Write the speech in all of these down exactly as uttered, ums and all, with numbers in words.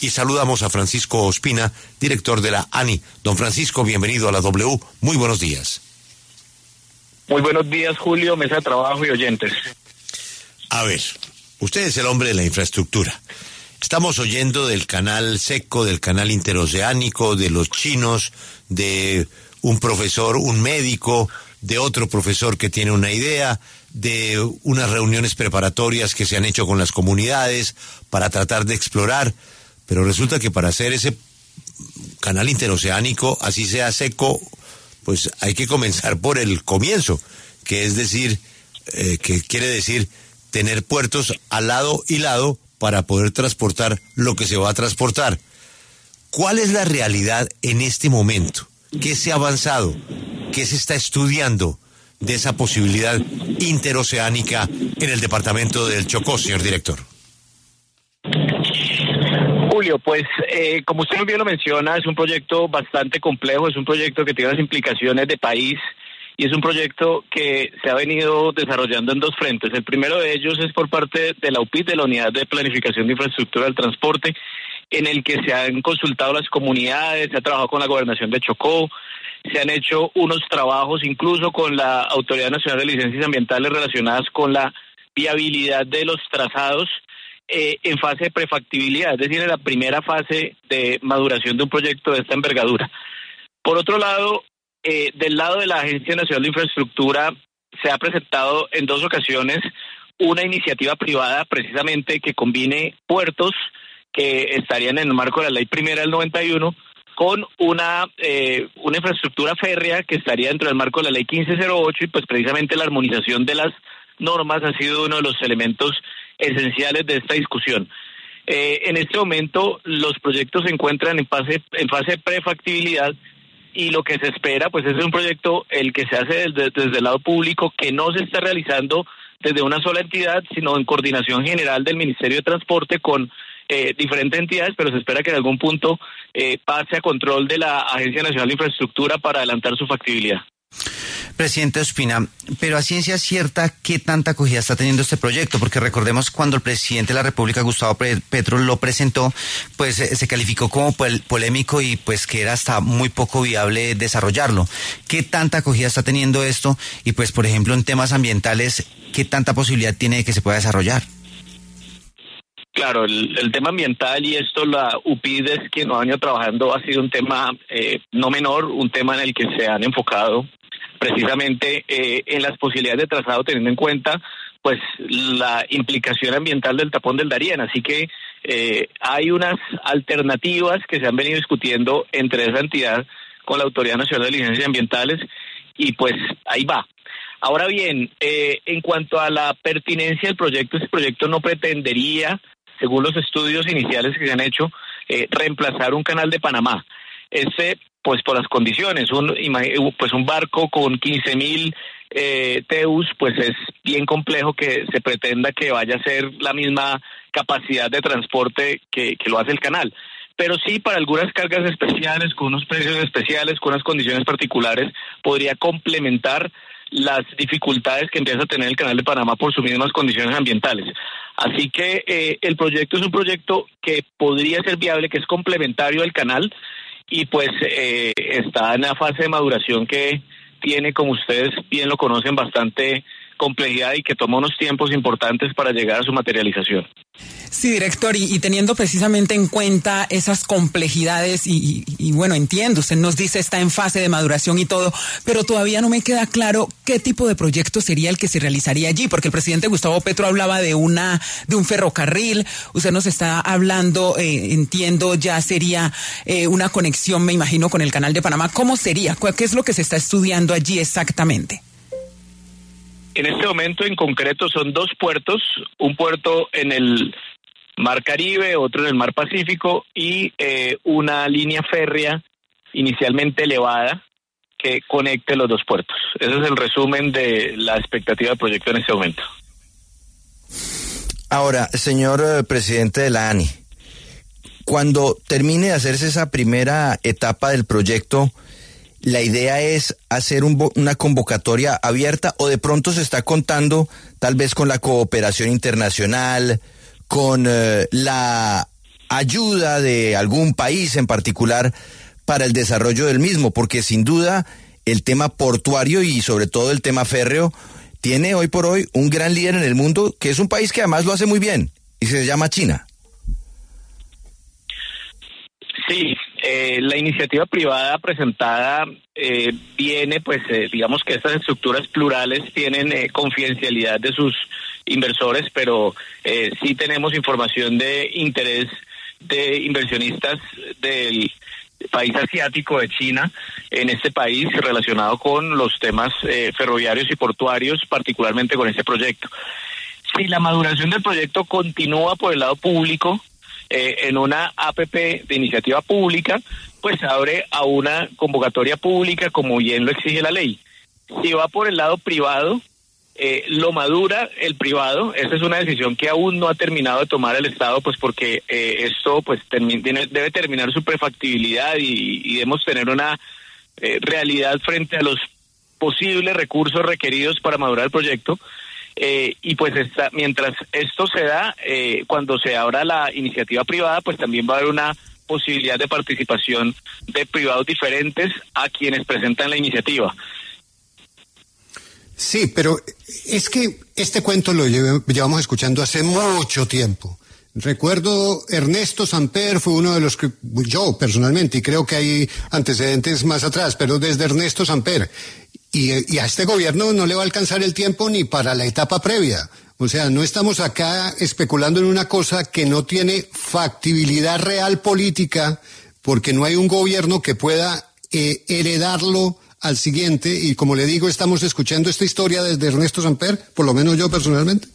y saludamos a Francisco Ospina, director de la ANI. Don Francisco, bienvenido a la W. Muy buenos días. Muy buenos días, Julio, mesa de trabajo y oyentes. A ver, usted es el hombre de la infraestructura. Estamos oyendo del canal seco, del canal interoceánico, de los chinos, de un profesor, un médico, de otro profesor que tiene una idea, de unas reuniones preparatorias que se han hecho con las comunidades para tratar de explorar, pero resulta que para hacer ese canal interoceánico, así sea seco, pues hay que comenzar por el comienzo, que es decir, eh, que quiere decir tener puertos al lado y lado para poder transportar lo que se va a transportar. ¿Cuál es la realidad en este momento? ¿Qué se ha avanzado? ¿Qué se está estudiando de esa posibilidad interoceánica en el departamento del Chocó, señor director? Julio, pues eh, como usted bien lo menciona, es un proyecto bastante complejo, es un proyecto que tiene unas implicaciones de país y es un proyecto que se ha venido desarrollando en dos frentes. El primero de ellos es por parte de la U P I D, de la Unidad de Planificación de Infraestructura del Transporte, en el que se han consultado las comunidades, se ha trabajado con la Gobernación de Chocó, se han hecho unos trabajos incluso con la Autoridad Nacional de Licencias Ambientales relacionadas con la viabilidad de los trazados eh, en fase de prefactibilidad, es decir, en la primera fase de maduración de un proyecto de esta envergadura. Por otro lado, eh, del lado de la Agencia Nacional de Infraestructura se ha presentado en dos ocasiones una iniciativa privada precisamente que combine puertos que estarían en el marco de la Ley Primera del noventa y uno con una eh, una infraestructura férrea que estaría dentro del marco de la Ley quince cero ocho y pues precisamente la armonización de las normas ha sido uno de los elementos esenciales de esta discusión. Eh, en este momento los proyectos se encuentran en fase en fase de prefactibilidad y lo que se espera pues es un proyecto el que se hace desde, desde el lado público, que no se está realizando desde una sola entidad, sino en coordinación general del Ministerio de Transporte con Eh, diferentes entidades, pero se espera que en algún punto eh, pase a control de la Agencia Nacional de Infraestructura para adelantar su factibilidad. Presidente Ospina, pero a ciencia cierta, ¿qué tanta acogida está teniendo este proyecto? Porque recordemos cuando el presidente de la República, Gustavo Petro, lo presentó, pues eh, se calificó como pol- polémico y pues que era hasta muy poco viable desarrollarlo. ¿Qué tanta acogida está teniendo esto? Y pues, por ejemplo, en temas ambientales, ¿qué tanta posibilidad tiene de que se pueda desarrollar? Claro, el, el tema ambiental y esto la U P I D es quien ha venido trabajando, ha sido un tema eh, no menor, un tema en el que se han enfocado precisamente eh, en las posibilidades de trazado teniendo en cuenta pues la implicación ambiental del tapón del Darién, así que eh, hay unas alternativas que se han venido discutiendo entre esa entidad con la Autoridad Nacional de Licencias Ambientales y pues ahí va. Ahora bien, eh, en cuanto a la pertinencia del proyecto, este proyecto no pretendería, según los estudios iniciales que se han hecho, eh, reemplazar un canal de Panamá. Este, pues por las condiciones, un pues un barco con quince mil eh, T E Us, pues es bien complejo que se pretenda que vaya a ser la misma capacidad de transporte que, que lo hace el canal. Pero sí, para algunas cargas especiales, con unos precios especiales, con unas condiciones particulares, podría complementar las dificultades que empieza a tener el canal de Panamá por sus mismas condiciones ambientales. Así que eh, el proyecto es un proyecto que podría ser viable, que es complementario al canal y pues eh, está en la fase de maduración que tiene, como ustedes bien lo conocen, bastante complejidad y que toma unos tiempos importantes para llegar a su materialización. Sí, director, y, y teniendo precisamente en cuenta esas complejidades y, y, y bueno, entiendo, usted nos dice está en fase de maduración y todo, pero todavía no me queda claro qué tipo de proyecto sería el que se realizaría allí, porque el presidente Gustavo Petro hablaba de una de un ferrocarril, usted nos está hablando, eh, entiendo, ya sería eh, una conexión, me imagino, con el canal de Panamá. ¿Cómo sería? ¿Qué es lo que se está estudiando allí exactamente? En este momento en concreto son dos puertos, un puerto en el Mar Caribe, otro en el Mar Pacífico y eh, una línea férrea inicialmente elevada que conecte los dos puertos. Ese es el resumen de la expectativa del proyecto en este momento. Ahora, señor eh, presidente de la ANI, cuando termine de hacerse esa primera etapa del proyecto, ¿la idea es hacer un, una convocatoria abierta o de pronto se está contando tal vez con la cooperación internacional, con eh, la ayuda de algún país en particular para el desarrollo del mismo, porque sin duda el tema portuario y sobre todo el tema férreo tiene hoy por hoy un gran líder en el mundo, que es un país que además lo hace muy bien, y se llama China. Sí, eh, la iniciativa privada presentada eh, viene, pues, eh, digamos que estas estructuras plurales tienen eh, confidencialidad de sus inversores, pero eh, sí tenemos información de interés de inversionistas del país asiático, de China, en este país relacionado con los temas eh, ferroviarios y portuarios, particularmente con este proyecto. Si la maduración del proyecto continúa por el lado público, eh, en una A P P de iniciativa pública, pues abre a una convocatoria pública como bien lo exige la ley. Si va por el lado privado, Eh, lo madura el privado. Esa es una decisión que aún no ha terminado de tomar el Estado, pues porque eh, esto pues termi- debe terminar su prefactibilidad y, y debemos tener una eh, realidad frente a los posibles recursos requeridos para madurar el proyecto. Eh, y pues esta, mientras esto se da, eh, cuando se abra la iniciativa privada, pues también va a haber una posibilidad de participación de privados diferentes a quienes presentan la iniciativa. Sí, pero es que este cuento lo lleve, llevamos escuchando hace mucho tiempo. Recuerdo Ernesto Samper fue uno de los que, yo personalmente, y creo que hay antecedentes más atrás, pero desde Ernesto Samper. Y, y a este gobierno no le va a alcanzar el tiempo ni para la etapa previa. O sea, no estamos acá especulando en una cosa que no tiene factibilidad real política, porque no hay un gobierno que pueda eh, heredarlo al siguiente, y como le digo, estamos escuchando esta historia desde Ernesto Samper, por lo menos yo personalmente.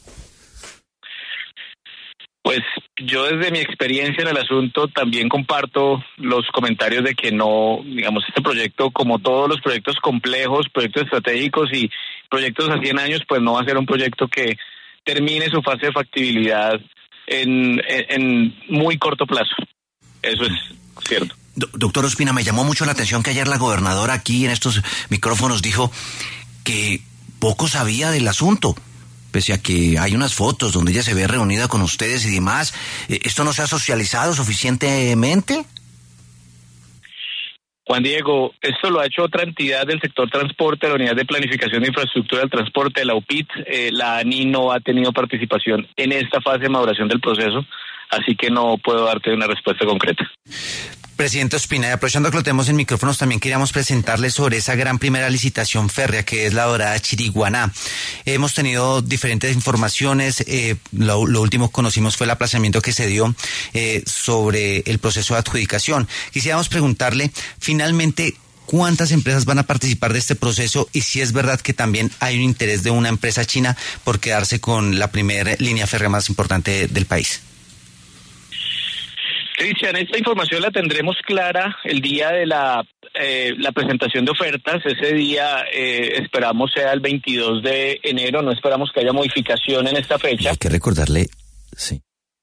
Pues yo desde mi experiencia en el asunto también comparto los comentarios de que no, digamos, este proyecto, como todos los proyectos complejos, proyectos estratégicos y proyectos a cien años, pues no va a ser un proyecto que termine su fase de factibilidad en, en, en muy corto plazo. Eso es cierto. Doctor Ospina, me llamó mucho la atención que ayer la gobernadora aquí en estos micrófonos dijo que poco sabía del asunto, pese a que hay unas fotos donde ella se ve reunida con ustedes y demás. ¿Esto no se ha socializado suficientemente? Juan Diego, esto lo ha hecho otra entidad del sector transporte, la Unidad de Planificación de Infraestructura del Transporte, la U P I T. Eh, la A N I no ha tenido participación en esta fase de maduración del proceso, así que no puedo darte una respuesta concreta. Presidente Ospina, y aprovechando que lo tenemos en micrófonos, también queríamos presentarle sobre esa gran primera licitación férrea que es la Dorada Chiriguaná. Hemos tenido diferentes informaciones, eh, lo, lo último que conocimos fue el aplazamiento que se dio eh, sobre el proceso de adjudicación. Quisiéramos preguntarle, finalmente, ¿cuántas empresas van a participar de este proceso? Y si es verdad que también hay un interés de una empresa china por quedarse con la primera línea férrea más importante del país. Cristian, esta información la tendremos clara el día de la eh, la presentación de ofertas. Ese día eh, esperamos sea el veintidós de enero, no esperamos que haya modificación en esta fecha. Hay que recordarle, sí.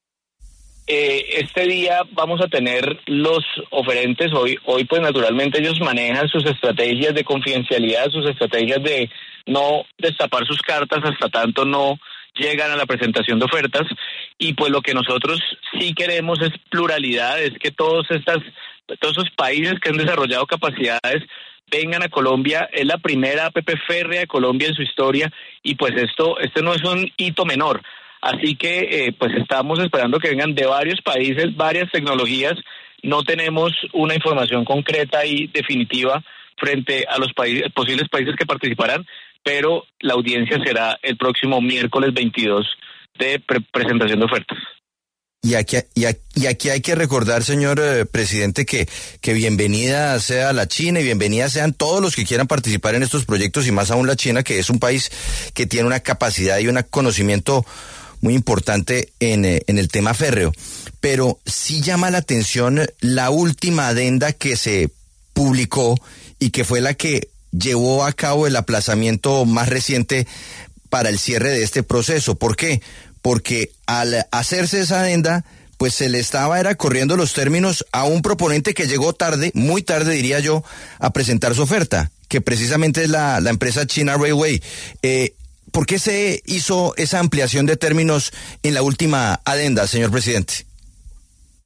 Eh, este día vamos a tener los oferentes. Hoy, hoy pues naturalmente ellos manejan sus estrategias de confidencialidad, sus estrategias de no destapar sus cartas hasta tanto no llegan a la presentación de ofertas, y pues lo que nosotros sí queremos es pluralidad, es que todos estas, todos esos países que han desarrollado capacidades vengan a Colombia. Es la primera A P P férrea de Colombia en su historia, y pues esto, este no es un hito menor, así que eh, pues estamos esperando que vengan de varios países, varias tecnologías. No tenemos una información concreta y definitiva frente a los países, posibles países que participarán, pero la audiencia será el próximo miércoles veintidós de pre- presentación de ofertas. Y aquí, y, aquí, y aquí hay que recordar, señor eh, presidente, que, que bienvenida sea la China y bienvenida sean todos los que quieran participar en estos proyectos, y más aún la China, que es un país que tiene una capacidad y un conocimiento muy importante en, eh, en el tema férreo. Pero sí llama la atención la última adenda que se publicó y que fue la que llevó a cabo el aplazamiento más reciente para el cierre de este proceso. ¿Por qué? Porque al hacerse esa adenda, pues se le estaba era corriendo los términos a un proponente que llegó tarde, muy tarde diría yo, a presentar su oferta, que precisamente es la, la empresa China Railway. Eh, ¿Por qué se hizo esa ampliación de términos en la última adenda, señor presidente?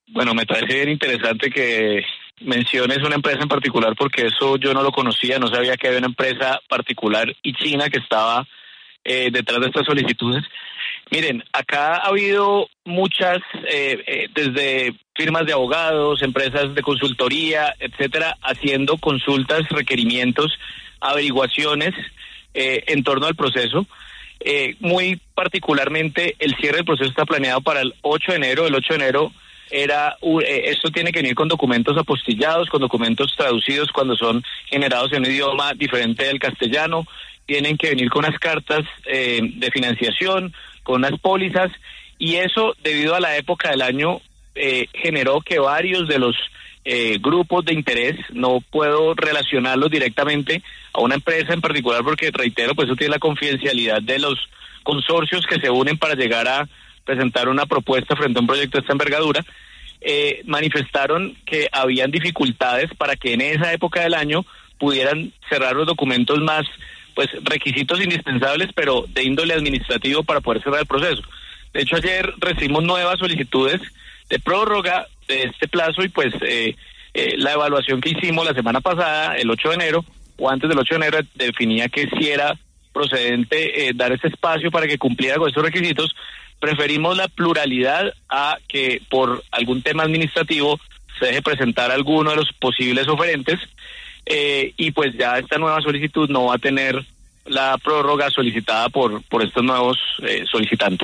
Bueno, me parece bien interesante que menciones una empresa en particular porque eso yo no lo conocía, no sabía que había una empresa particular y china que estaba eh, detrás de estas solicitudes. Miren, acá ha habido muchas, eh, eh, desde firmas de abogados, empresas de consultoría, etcétera, haciendo consultas, requerimientos, averiguaciones eh, en torno al proceso. Eh, muy particularmente, el cierre del proceso está planeado para el ocho de enero. El ocho de enero era eh, esto tiene que venir con documentos apostillados, con documentos traducidos cuando son generados en un idioma diferente del castellano. Tienen que venir con unas cartas eh, de financiación, con unas pólizas, y eso, debido a la época del año, eh, generó que varios de los eh, grupos de interés, no puedo relacionarlos directamente a una empresa en particular porque, reitero, pues eso tiene la confidencialidad de los consorcios que se unen para llegar a presentar una propuesta frente a un proyecto de esta envergadura, eh, manifestaron que habían dificultades para que en esa época del año pudieran cerrar los documentos más, pues, requisitos indispensables, pero de índole administrativo para poder cerrar el proceso. De hecho, ayer recibimos nuevas solicitudes de prórroga de este plazo y pues eh, eh, la evaluación que hicimos la semana pasada, el ocho de enero, o antes del ocho de enero, definía que si era procedente eh, dar ese espacio para que cumpliera con estos requisitos. Preferimos la pluralidad a que por algún tema administrativo se deje presentar alguno de los posibles oferentes, eh, y pues ya esta nueva solicitud no va a tener la prórroga solicitada por, por estos nuevos eh, solicitantes.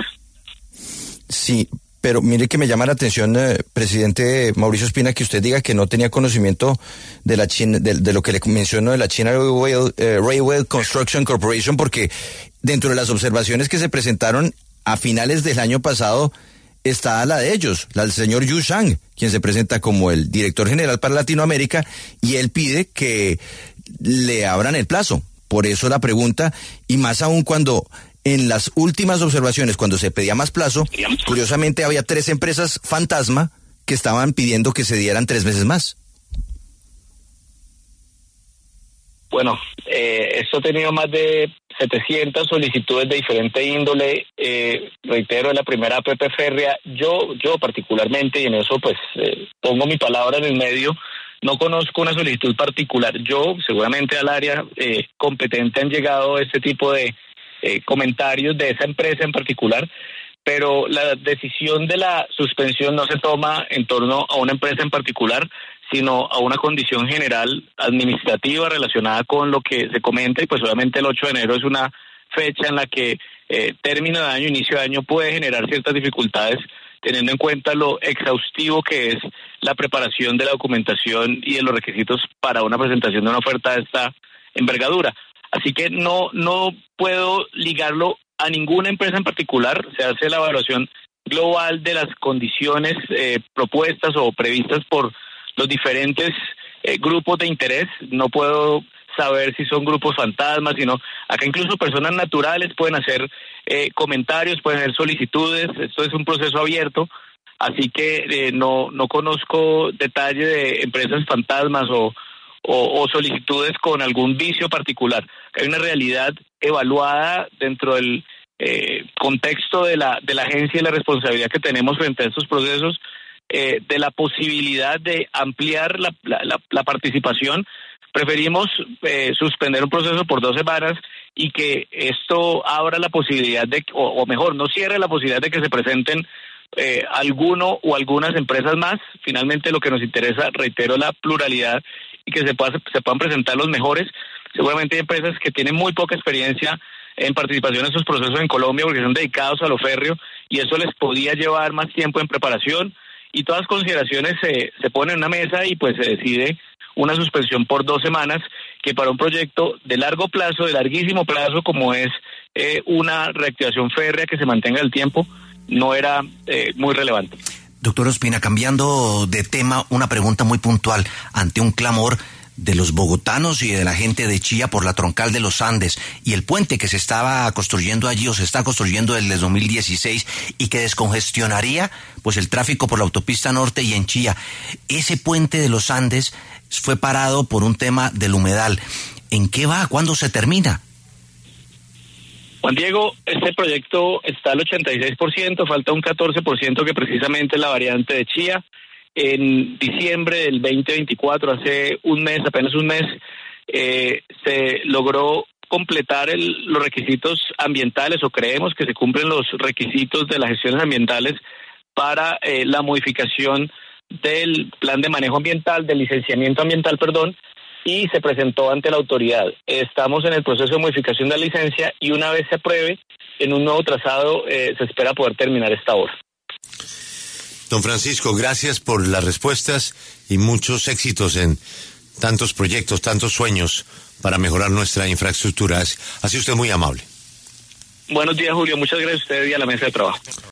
Sí, pero mire que me llama la atención, eh, presidente Mauricio Ospina, que usted diga que no tenía conocimiento de la China, de, de lo que le mencionó de la China Railway, eh, Railway Construction Corporation, porque dentro de las observaciones que se presentaron a finales del año pasado está la de ellos, la del señor Yu Shang, quien se presenta como el director general para Latinoamérica, y él pide que le abran el plazo. Por eso la pregunta, y más aún cuando en las últimas observaciones, cuando se pedía más plazo, curiosamente había tres empresas fantasma que estaban pidiendo que se dieran tres meses más. Bueno, eh, esto ha tenido más de setecientas solicitudes de diferente índole. Eh, reitero, es la primera A P P férrea. Yo, yo particularmente, y en eso pues eh, pongo mi palabra en el medio, no conozco una solicitud particular. Yo, seguramente al área eh, competente han llegado este tipo de eh, comentarios de esa empresa en particular, pero la decisión de la suspensión no se toma en torno a una empresa en particular, sino a una condición general administrativa relacionada con lo que se comenta, y pues obviamente el ocho de enero es una fecha en la que eh, término de año, inicio de año puede generar ciertas dificultades, teniendo en cuenta lo exhaustivo que es la preparación de la documentación y de los requisitos para una presentación de una oferta de esta envergadura. Así que no, no puedo ligarlo a ninguna empresa en particular. Se hace la evaluación global de las condiciones eh, propuestas o previstas por los diferentes eh, grupos de interés. No puedo saber si son grupos fantasmas, sino acá incluso personas naturales pueden hacer eh, comentarios, pueden hacer solicitudes. Esto es un proceso abierto, así que eh, no no conozco detalle de empresas fantasmas o, o, o solicitudes con algún vicio particular. Hay una realidad evaluada dentro del eh, contexto de la de la agencia y la responsabilidad que tenemos frente a estos procesos, eh, de la posibilidad de ampliar la, la, la, la participación. Preferimos eh, suspender un proceso por dos semanas y que esto abra la posibilidad de, o, o mejor, no cierre la posibilidad de que se presenten eh, alguno o algunas empresas más. Finalmente lo que nos interesa, reitero, la pluralidad y que se, pueda, se puedan presentar los mejores. Seguramente hay empresas que tienen muy poca experiencia en participación en estos procesos en Colombia porque son dedicados a lo férreo y eso les podía llevar más tiempo en preparación, y todas las consideraciones se, se ponen en una mesa y pues se decide una suspensión por dos semanas, que para un proyecto de largo plazo, de larguísimo plazo, como es eh, una reactivación férrea que se mantenga el tiempo, no era eh, muy relevante. Doctor Ospina, cambiando de tema, una pregunta muy puntual ante un clamor de los bogotanos y de la gente de Chía por la troncal de los Andes y el puente que se estaba construyendo allí o se está construyendo desde dos mil dieciséis y que descongestionaría pues el tráfico por la autopista norte y en Chía. Ese puente de los Andes fue parado por un tema del humedal. ¿En qué va? ¿Cuándo se termina? Juan Diego, este proyecto está al ochenta y seis por ciento, falta un catorce por ciento que precisamente es la variante de Chía. En diciembre del veinte veinticuatro, hace un mes, apenas un mes, eh, se logró completar el, los requisitos ambientales, o creemos que se cumplen los requisitos de las gestiones ambientales para eh, la modificación del plan de manejo ambiental, del licenciamiento ambiental, perdón, y se presentó ante la autoridad. Estamos en el proceso de modificación de la licencia y una vez se apruebe en un nuevo trazado, eh, se espera poder terminar esta obra. Don Francisco, gracias por las respuestas y muchos éxitos en tantos proyectos, tantos sueños para mejorar nuestra infraestructura. Ha sido usted muy amable. Buenos días, Julio. Muchas gracias a usted y a la mesa de trabajo.